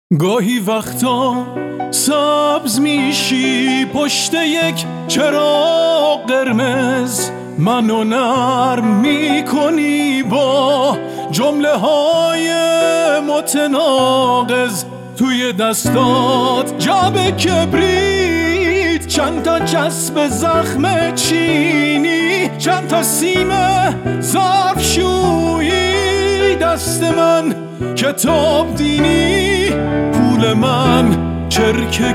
گاهی وقتا سبز میشی پشت یک چراغ قرمز، منو نرم میکنی با جمله های متناقض. توی دستات جعبه کبریت، چند تا چسب زخم چینی، چند تا سیم ظرفشویی. دست من کتاب دینی، پول من چرک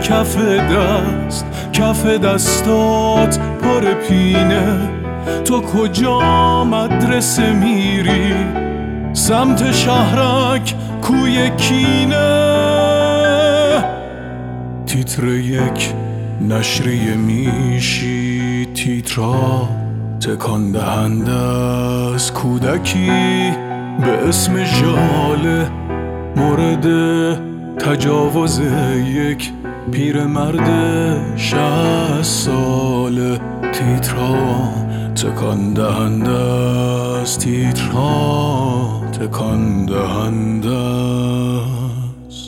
کف دستات پر پینه. تو کجا مدرسه میری؟ سمت شهرک کوی کینه. تیتر یک نشریه میشی، تیترا تکان دهنده از کودکی به اسم ژاله، مورد تجاوز یک پیرمرد 60 ساله. تیترها تکان دهنده است، تیترها تکان دهنده است.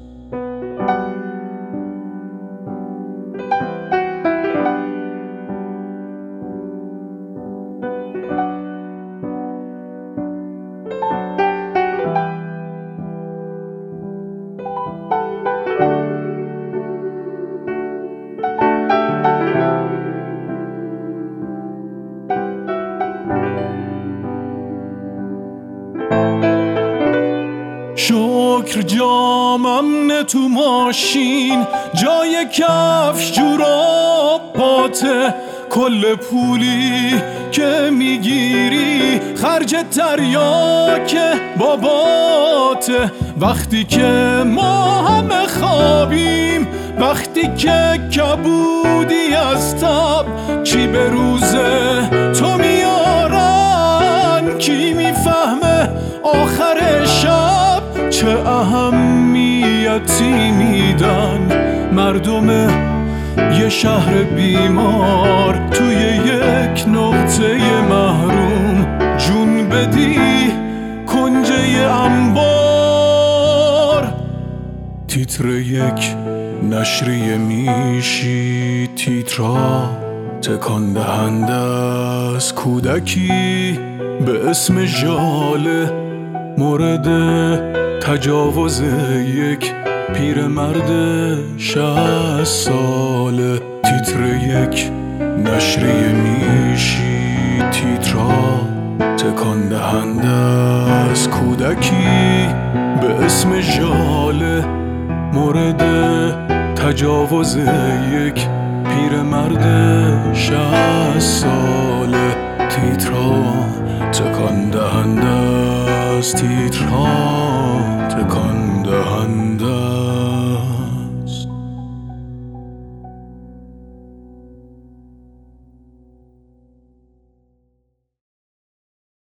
شکر جامم نه تو ماشین، جای کفش جوراب پاته. کل پولی که میگیری خرج تریاک باباته. وقتی که ما همه خوابیم، وقتی که کبودی از تب، چی به روزه تو میارن؟ کی میفهمه آخر شب چه اهمیتی میدن؟ مردم یه شهر بیمار توی یک نقطه محروم، جون بدی کنجه انبار. تیتر یک نشریه میشی، تیترا تکان دهنده از کودکی به اسم ژاله، مورد تجاوز یک پیرمرد 60 ساله. تیتر یک نشریه میشی، تیترها تکان دهنده از کودکی به اسم ژاله، مورد تجاوز یک پیرمرد 60 ساله. تیترها تکان دهنده است، تیترها تکان